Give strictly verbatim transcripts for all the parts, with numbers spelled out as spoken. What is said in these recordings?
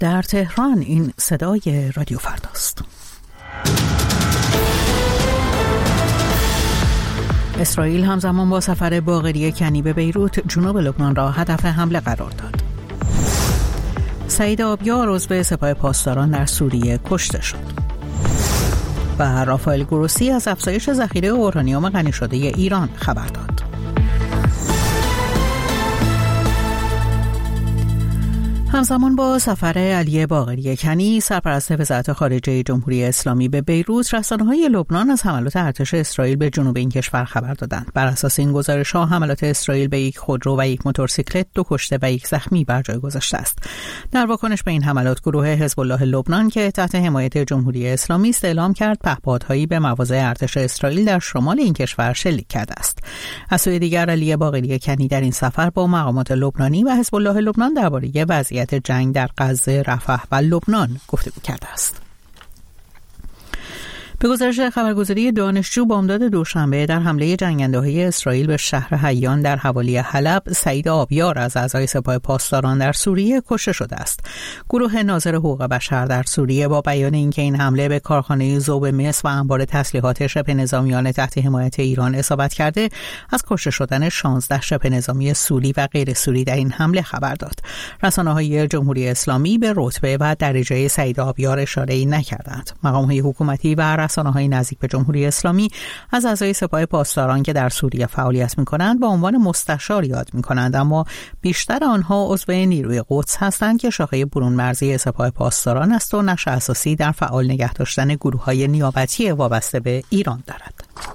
در تهران این صدای رادیو فرداست. اسرائیل همزمان با سفر باقری کنی به بیروت جنوب لبنان را هدف حمله قرار داد. سعید آبیار عضو سپاه پاسداران در سوریه کشته شد. و رافائل گروسی از افزایش ذخیره اورانیوم غنی شده ایران خبر داد. همزمان با سفر علی باقری کنی، سرپرست وزارت خارجه جمهوری اسلامی به بیروت، رسانه‌های لبنان از حملات ارتش اسرائیل به جنوب این کشور خبر دادند. بر اساس این گزارش‌ها، حملات اسرائیل به یک خودرو و یک موتورسیکلت دو کشته و یک زخمی بر جای گذاشته است. در واکنش به این حملات، گروه حزب الله لبنان که تحت حمایت جمهوری اسلامی است، اعلام کرد پهپادهایی به مواضع ارتش اسرائیل در شمال این کشور شلیک کرده است. از سوی دیگر، علی باقری کنی در این سفر با مقامات لبنانی و حزب الله لبنان درباره وضعیت جنگ در غزه، رفح و لبنان گفتگو کرده است. به گزارش خبرگزاری دانشجو، بامداد دوشنبه در حمله جنگنده‌های اسرائیل به شهر حیان در حوالی حلب، سعید آبیار از اعضای سپاه پاسداران در سوریه کشته شده است. گروه ناظر حقوق بشر در سوریه با بیان اینکه این حمله به کارخانه ذوب مس و انبار تسلیحات شبه نظامیان تحت حمایت ایران اصابت کرده، از کشته شدن شانزده شبه نظامی سوری و غیر سوری در این حمله خبر داد. رسانه‌های جمهوری اسلامی به رتبه و درجه سعید آبیار اشاره‌ای نکردند. مقام‌های حکومتی و رسانه‌های نزدیک به جمهوری اسلامی از اعضای سپاه پاسداران که در سوریه فعالیت می‌کنند با عنوان مستشار یاد می‌کنند، اما بیشتر آنها عضو نیروی قدس هستند که شاخه برون مرزی سپاه پاسداران است و نقش اساسی در فعال نگه داشتن گروه‌های نیابتی وابسته به ایران دارد.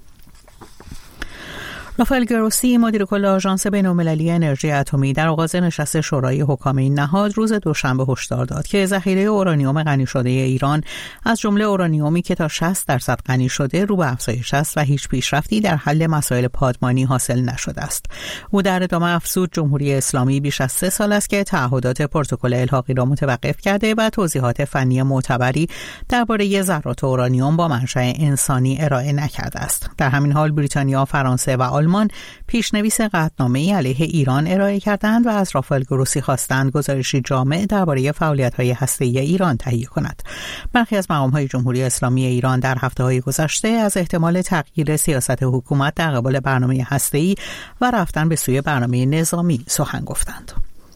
رافائل گروسی، مدیر کل آژانس بین‌المللی انرژی اتمی، در آغاز نشست شورای حکام این نهاد روز دوشنبه هشدار داد که ذخیره اورانیوم غنی شده ایران، از جمله اورانیومی که تا شصت درصد غنی شده، رو به افزایش است و هیچ پیشرفتی در حل مسائل پادمانی حاصل نشده است. او در ادامه افزود جمهوری اسلامی بیش از سه سال است که تعهدات پروتکل الحاقی را متوقف کرده و توضیحات فنی معتبری درباره ذرات اورانیوم با منشأ انسانی ارائه نکرده است. در همین حال بریتانیا، فرانسه و آلمان پیشنویس قطعنامه‌ای علیه ایران ارائه کردند و از رافائل گروسی خواستند گزارشی جامع درباره فعالیت‌های هسته‌ای ایران تهیه کند. برخی از مقام‌های جمهوری اسلامی ایران در هفته‌های گذشته از احتمال تغییر سیاست حکومت در قبال برنامه هسته‌ای و رفتن به سوی برنامه نظامی سخن گفتند.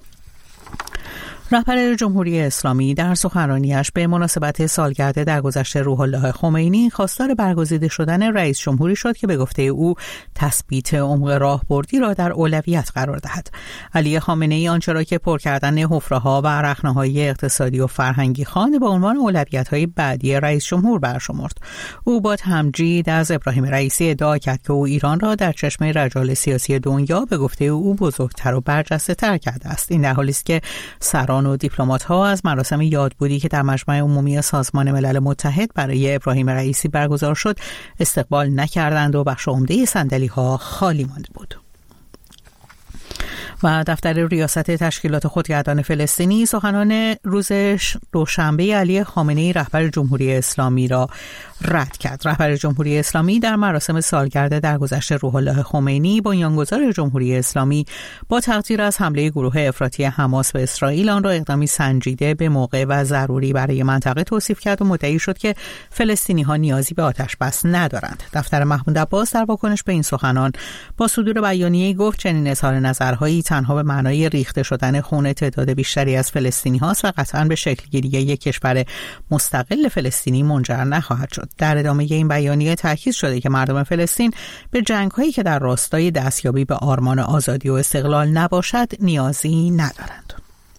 رهبر جمهوری اسلامی در سخنرانیش به مناسبت سالگرد درگذشت روح الله خمینی خواستار برگزیده شدن رئیس جمهوری شد که به گفته او تثبیت عمق راهبردی را در اولویت قرار دهد. علی خامنه‌ای آنچه را که پر کردن حفره‌ها و رخنه‌های اقتصادی و فرهنگی خواند به عنوان اولویت‌های بعدی رئیس جمهور برشمرد. او با تمجید از ابراهیم رئیسی ادعا کرد که او ایران را در چشم رجال سیاسی دنیا به گفته او بزرگتر و برجسته‌تر کرده است. این در حالی است که سران و دیپلمات‌ها از مراسم یادبودی که در مجمع عمومی سازمان ملل متحد برای ابراهیم رئیسی برگزار شد استقبال نکردند و بخش عمده صندلی‌ها خالی مانده بود. و دفتر ریاست تشکیلات خودگردان فلسطینی سخنان روز دوشنبه علی خامنه‌ای رهبر جمهوری اسلامی را رد کرد. رهبر جمهوری اسلامی در مراسم سالگرد درگذشت روح الله خمینی، بنیانگذار جمهوری اسلامی، با تقدیر از حمله گروه افراطی حماس به اسرائیل آن را اقدامی سنجیده، به موقع و ضروری برای منطقه توصیف کرد و مدعی شد که فلسطینی‌ها نیازی به آتش بس ندارند. دفتر محمود عباس در واکنش به این سخنان با صدور بیانیه‌ای گفت چنین اظهار نظرهایی تنها به معنای ریخته شدن خون تعداد بیشتری از فلسطینی هاست و قطعاً به شکلگیری یک کشور مستقل فلسطینی منجر نخواهد شد. در ادامه این بیانیه تاکید شده که مردم فلسطین به جنگ‌هایی که در راستای دستیابی به آرمان آزادی و استقلال نباشد نیازی ندارند.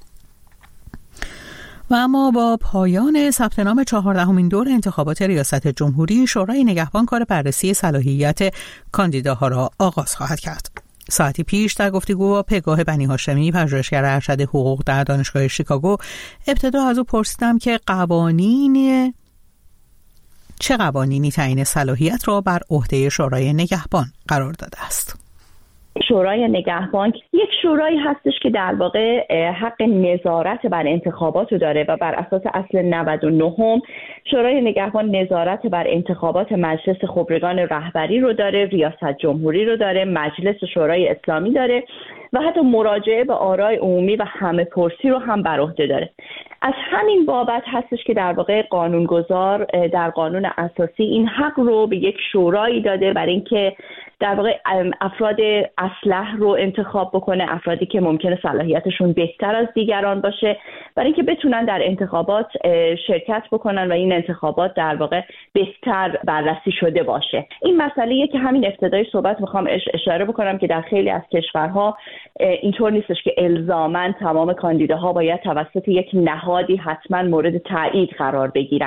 و اما با پایان ثبت نام چهاردهمین دور انتخابات ریاست جمهوری، شورای نگهبان کار بررسی صلاحیت کاندیداها را آغاز خواهد کرد. ساعتی پیش در گفتگو با پگاه بنی هاشمی، پژوهشگر ارشد حقوق در دانشگاه شیکاگو، ابتدا از او پرسیدم که قوانین چه قوانینی تعیین صلاحیت را بر عهده شورای نگهبان قرار داده است. شورای نگهبان یک شورایی هستش که در واقع حق نظارت بر انتخابات رو داره و بر اساس اصل نود و نه شورای نگهبان نظارت بر انتخابات مجلس خبرگان رهبری رو داره، ریاست جمهوری رو داره، مجلس شورای اسلامی داره و حتی مراجعه به آرای عمومی و همه پرسی رو هم بر عهده داره. از همین بابت هستش که در واقع قانونگذار در قانون اساسی این حق رو به یک شورایی داده برای اینکه در واقع افراد اصلح رو انتخاب بکنه، افرادی که ممکنه صلاحیتشون بهتر از دیگران باشه، برای اینکه بتونن در انتخابات شرکت بکنن و این انتخابات در واقع بهتر بررسی شده باشه. این مسئله‌ایه که همین ابتدای صحبت میخوام اشاره بکنم که در خیلی از کشورها اینطور نیستش که الزاماً تمام کاندیداها باید توسط یک نهادی حتما مورد تایید قرار بگیرن.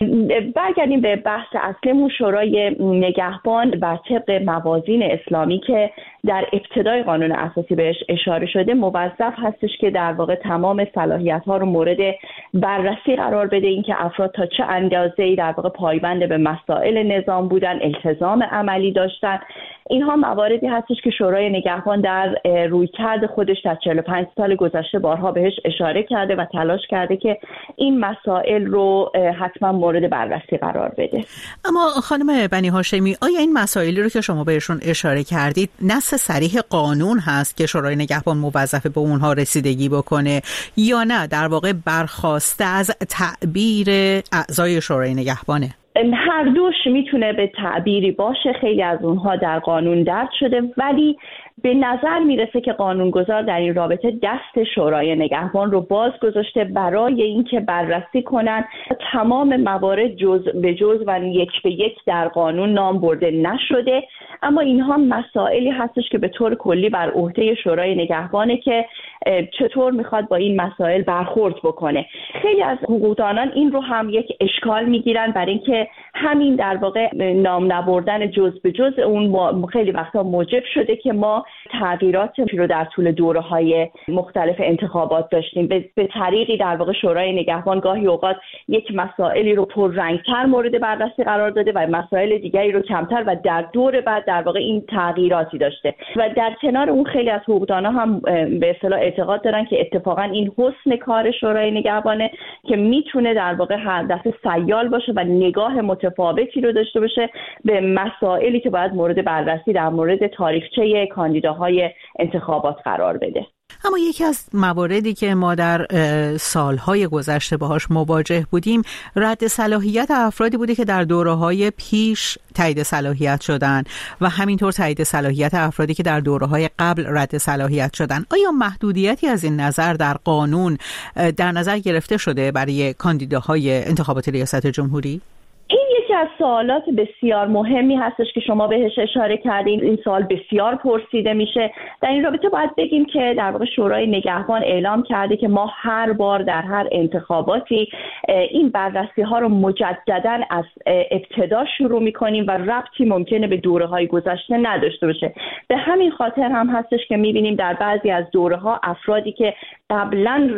برگردیم به بحث اصلیمون، شورای نگهبان بر طبق موازین اسلامی که در ابتدای قانون اساسی بهش اشاره شده موظف هستش که در واقع تمام صلاحیت‌ها رو مورد بررسی قرار بده، اینکه افراد تا چه اندازه‌ای در واقع پایبند به مسائل نظام بودن، التزام عملی داشتن. اینها مواردی هستش که شورای نگهبان در رویکرد خودش در چهل و پنج سال گذشته بارها بهش اشاره کرده و تلاش کرده که این مسائل رو حتما مورد بررسی قرار بده. اما خانم بنی هاشمی، آیا این مسائلی رو که شما بهشون اشاره کردید نص صریح قانون هست که شورای نگهبان موظفه به اونها رسیدگی بکنه یا نه در واقع برخواسته از تعبیر اعضای شورای نگهبانه؟ هر دوش میتونه به تعبیری باشه، خیلی از اونها در قانون درج شده، ولی به نظر میرسه که قانونگذار در این رابطه دست شورای نگهبان رو باز گذاشته برای اینکه بررسی کنن تمام موارد جز به جز و یک به یک در قانون نام برده نشده، اما اینها مسائلی هستش که به طور کلی بر عهده شورای نگهبانه که چطور میخواد با این مسائل برخورد بکنه. خیلی از حقوقدانان این رو هم یک اشکال میگیرن برای اینکه همین در واقع نام نبردن جز به جز اون خیلی وقتا موجب شده که ما تغییراتی رو در طول دوره‌های مختلف انتخابات داشتیم. به طریقی در واقع شورای نگهبان گاهی اوقات یک مسائلی رو پررنگ‌تر مورد بررسی قرار داده و مسائل دیگری رو کمتر و در دور بعد در واقع این تغییراتی داشته و در کنار اون خیلی از حقوقدانان هم به اصطلاح اعتقاد دارن که اتفاقا این حسن کار شورای نگهبانه که میتونه در واقع هر دفعه سیال باشه و نگاه متفاوتی رو داشته باشه به مسائلی که باید مورد بررسی در مورد تاریخچه کاندیداهای انتخابات قرار بده. اما یکی از مواردی که ما در سالهای گذشته باهاش مواجه بودیم رد صلاحیت افرادی بوده که در دوره‌های پیش تایید صلاحیت شدن و همینطور تایید صلاحیت افرادی که در دوره‌های قبل رد صلاحیت شدن. آیا محدودیتی از این نظر در قانون در نظر گرفته شده برای کاندیداهای انتخابات ریاست جمهوری؟ یکی از سوالات بسیار مهمی هستش که شما بهش اشاره کردین. این سوال بسیار پرسیده میشه. در این رابطه باید بگیم که در واقع شورای نگهبان اعلام کرده که ما هر بار در هر انتخاباتی این بررسی ها رو مجددا از ابتدا شروع میکنیم و ربطی ممکنه به دوره های گذشته نداشته باشه. به همین خاطر هم هستش که میبینیم در بعضی از دوره ها افرادی که قبلا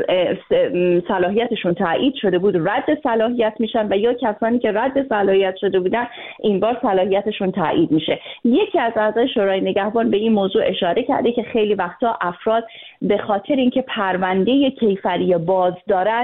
صلاحیتشون تایید شده بود رد صلاحیت میشن و یا کسانی که رد صلاحیت شده بودن این بار صلاحیتشون تایید میشه. یکی از اعضای شورای نگهبان به این موضوع اشاره کرده که خیلی وقتا افراد به خاطر اینکه پرونده کیفری باز دارن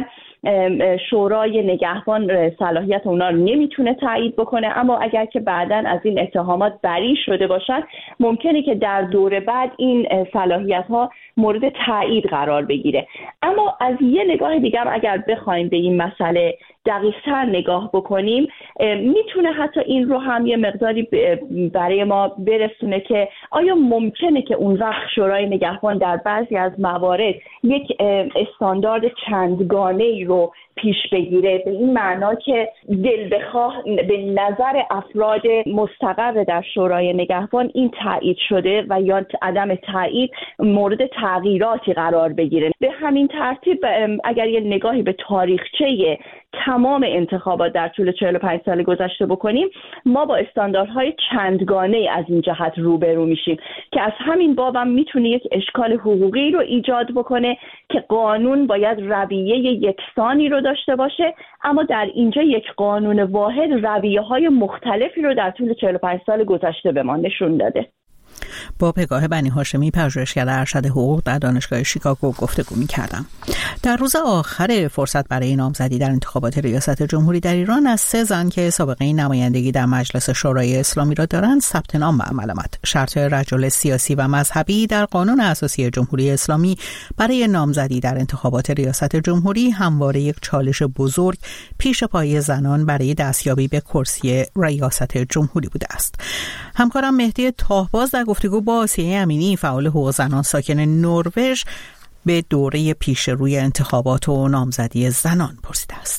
شورای نگهبان صلاحیت اونا رو نمیتونه تایید بکنه، اما اگر که بعداً از این اتهامات بری شده باشن ممکنه که در دور بعد این صلاحیت ها مورد تایید قرار بگیره. اما از یه نگاه دیگه اگر بخوایم به این مسئله دقیق‌تر نگاه بکنیم میتونه حتی این رو هم یه مقداری برای ما برسونه که آیا ممکنه که اون وقت شورای نگهبان در بعضی از موارد یک استاندارد چندگانه‌ای رو پیش بگیره، به این معنا که دل بخواه به نظر افراد مستقر در شورای نگهبان این تایید شده و یا عدم تایید مورد تغییراتی قرار بگیره. به همین ترتیب اگر یه نگاهی به تاریخچه تمام انتخابات در طول چهل و پنج سال گذشته بکنیم ما با استانداردهای چندگانه از این جهت روبرو میشیم که از همین بابم میتونه یک اشکال حقوقی رو ایجاد بکنه که قانون باید رویه یکسانی رو داشته باشه، اما در اینجا یک قانون واحد رویه‌های مختلفی رو در طول چهل و پنج سال گذشته به ما نشون داده. با پگاه بنی هاشمی، پژوهشگر ارشد حقوق در دانشگاه شیکاگو گفتگو می‌کردم. در روز آخر فرصت برای نامزدی در انتخابات ریاست جمهوری در ایران از سه زن که سابقه نمایندگی در مجلس شورای اسلامی را دارند ثبت نام به عمل آمد. شرط رجل سیاسی و مذهبی در قانون اساسی جمهوری اسلامی برای نامزدی در انتخابات ریاست جمهوری همواره یک چالش بزرگ پیش پای زنان برای دستیابی به کرسی ریاست جمهوری بوده است. همکارم مهدی تاهباز در گفتگو با آسیه امینی، فعال حقوق زنان ساکن نروژ، به دوره پیش روی انتخابات و نامزدی زنان پرسیده است.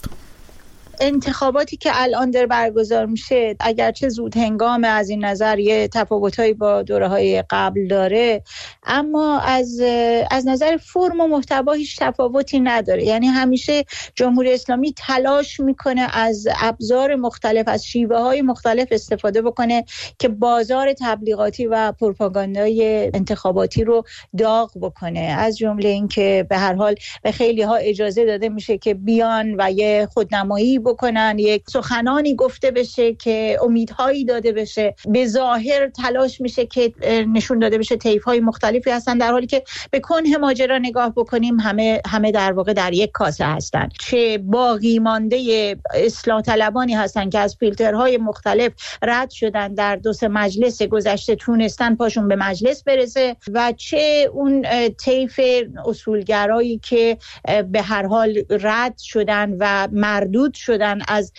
انتخاباتی که الان در برگزار میشه اگرچه زود هنگام از این نظر یه تفاوتایی با دوره‌های قبل داره، اما از از نظر فرم و محتوا هیچ تفاوتی نداره. یعنی همیشه جمهوری اسلامی تلاش میکنه از ابزار مختلف، از شیوه‌های مختلف استفاده بکنه که بازار تبلیغاتی و پروپاگاندای انتخاباتی رو داغ بکنه. از جمله این که به هر حال به خیلی‌ها اجازه داده میشه که بیان و یه خودنمایی بکنن، یک سخنانی گفته بشه که امیدهایی داده بشه. به ظاهر تلاش میشه که نشون داده بشه طیف‌های مختلفی هستن، در حالی که به کنه ماجرا نگاه بکنیم همه همه در واقع در یک کاسه هستن. چه باقی مانده اصلاح طلبانی هستن که از فیلترهای مختلف رد شدن، در دو سه مجلس گذشته تونستن پاشون به مجلس برسه، و چه اون طیف اصولگرایی که به هر حال رد شدن و مردود شدن از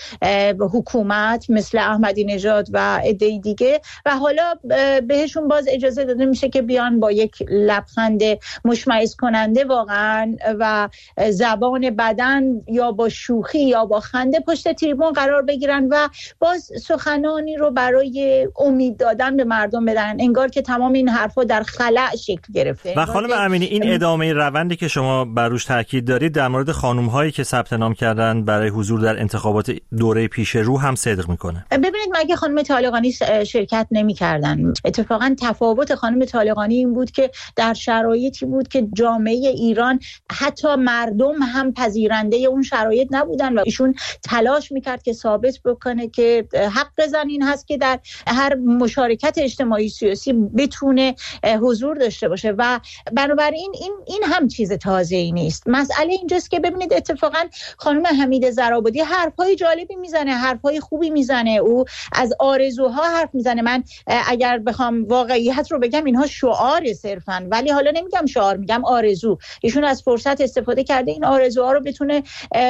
حکومت مثل احمدی نژاد و عده دیگه، و حالا بهشون باز اجازه داده میشه که بیان با یک لبخند مشمئز کننده واقعا و زبان بدن یا با شوخی یا با خنده پشت تریبون قرار بگیرن و باز سخنانی رو برای امید دادن به مردم بدن، انگار که تمام این حرفا در خلأ شکل گرفته. و خانم امینی، این ادامه روندی که شما بر روش تاکید دارید در مورد خانم هایی که ثبت نام کردن برای حضور در انتخابات دوره پیش رو هم صدق میکنه. ببینید، مگه خانم طالقانی شرکت نمی‌کردن؟ اتفاقا تفاوت خانم طالقانی این بود که در شرایطی بود که جامعه ایران، حتی مردم هم پذیرنده اون شرایط نبودن و ایشون تلاش میکرد که ثابت بکنه که حق زن این هست که در هر مشارکت اجتماعی سیاسی بتونه حضور داشته باشه، و بنابراین این این هم چیز تازه‌ای نیست. مسئله اینجاست که ببینید اتفاقا خانم حمید زرابادی حرفای جالبی میزنه، حرفای خوبی میزنه، او از آرزوها حرف میزنه. من اگر بخوام واقعیت رو بگم اینها شعار صرفاً، ولی حالا نمیگم شعار، میگم آرزو. ایشون از فرصت استفاده کرده این آرزوها رو بتونه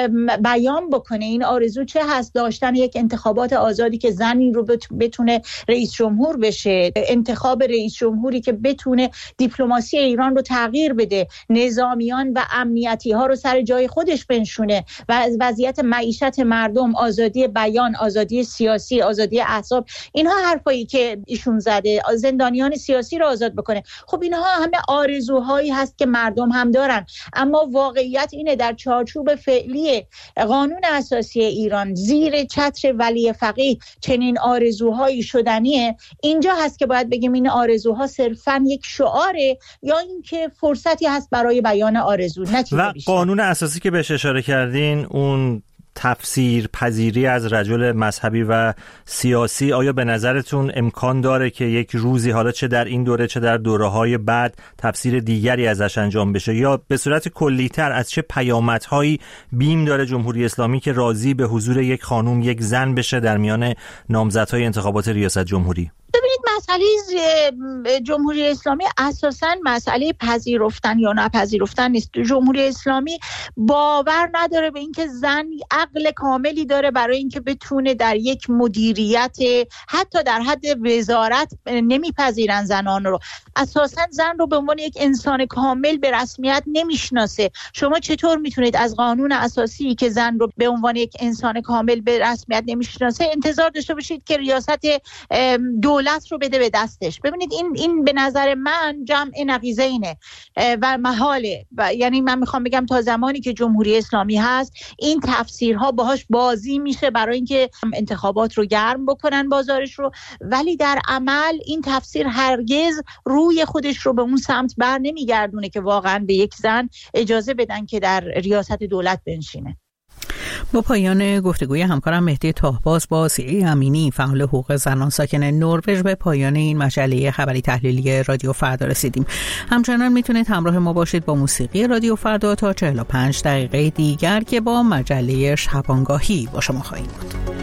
بیان بکنه. این آرزو چه هست؟ داشتن یک انتخابات آزادی که زنی رو بتونه رئیس جمهور بشه، انتخاب رئیس جمهوری که بتونه دیپلماسی ایران رو تغییر بده، نظامیان و امنیتی ها رو سر جای خودش بنشونه و از وضعیت معیشت مردم، آزادی بیان، آزادی سیاسی، آزادی احزاب، اینها حرفایی که ایشون زده، زندانیان سیاسی رو آزاد بکنه. خب اینها همه آرزوهایی هست که مردم هم دارن، اما واقعیت اینه در چارچوب فعلی قانون اساسی ایران زیر چتر ولی فقیه چنین آرزوهایی شدنیه. اینجا هست که باید بگیم این آرزوها صرفاً یک شعاره یا اینکه فرصتی هست برای بیان آرزو، نه چیز و بیشتر. قانون اساسی که بهش اشاره کردین، اون تفسیر پذیری از رجل مذهبی و سیاسی، آیا به نظرتون امکان داره که یک روزی، حالا چه در این دوره چه در دوره‌های بعد، تفسیر دیگری ازش انجام بشه، یا به صورت کلی‌تر از چه پیامدهایی بیم داره جمهوری اسلامی که راضی به حضور یک خانم، یک زن بشه در میان نامزدهای انتخابات ریاست جمهوری؟ ببینید، مسئله جمهوری اسلامی اساساً مسئله پذیرفتن یا نپذیرفتن نیست. جمهوری اسلامی باور نداره به اینکه زن عقل کاملی داره برای اینکه بتونه در یک مدیریت، حتی در حد وزارت، نمیپذیرن زنان رو. اساساً زن رو به عنوان یک انسان کامل به رسمیت نمیشناسه. شما چطور میتونید از قانون اساسی که زن رو به عنوان یک انسان کامل به رسمیت نمیشناسه انتظار داشته باشید که ریاست دولت رو بده به دستش؟ ببینید، این این به نظر من جمع نقیضه اینه و محاله. و یعنی من میخوام بگم تا زمانی که جمهوری اسلامی هست این تفسیرها باهاش بازی میشه برای اینکه انتخابات رو گرم بکنن بازارش رو، ولی در عمل این تفسیر هرگز روی خودش رو به اون سمت بر نمیگردونه که واقعا به یک زن اجازه بدن که در ریاست دولت بنشینه. با پایان گفتگوی همکارم مهدی تاهباز با سیری امینی فعال حقوق زنان ساکن نروژ به پایان این مجله خبری تحلیلی رادیو فردا رسیدیم. همچنان میتونید همراه ما باشید با موسیقی رادیو فردا تا چهل و پنج دقیقه دیگر که با مجله شبانگاهی با شما خواهیم بود.